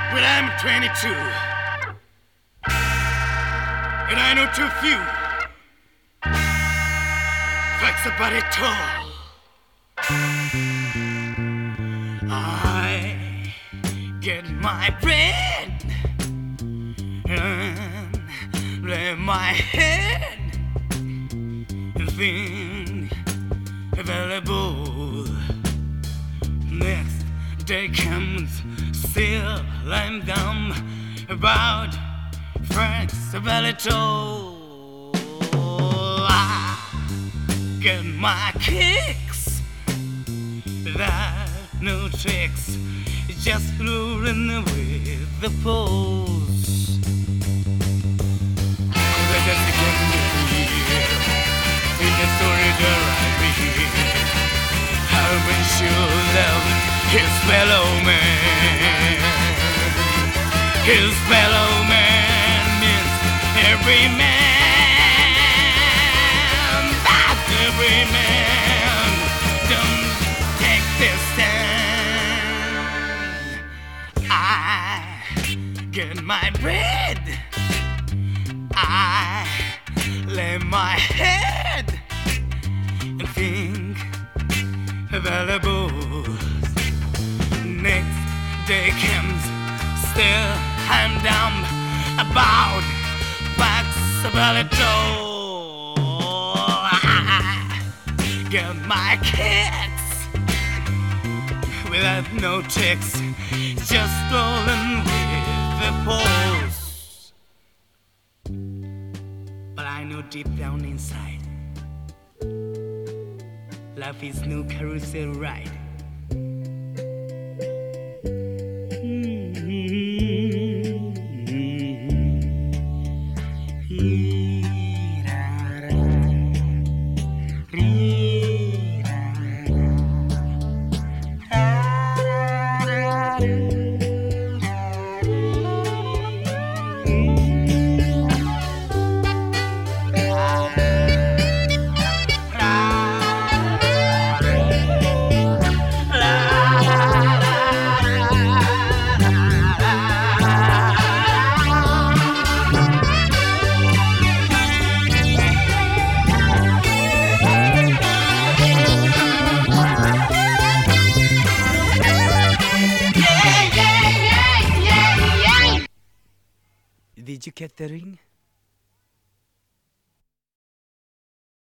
Well, I'm 22, and I know too few facts about it all. I get my bread and lay my head and think available. Next day comes, still I'm dumb about facts about it all. I get my kicks without no tricks, just rolling with the pulse. Let us get here in the story that I read. How when sure love his fellow man. His fellow man means every man. That's every man. Don't take this stand. I get my bread. I lay my head and think available. Next day comes, still I'm dumb about facts about it all. I get my kicks without no tricks, just rolling with the pulse. But I know deep down inside, life is no carousel ride. Did you get the ring?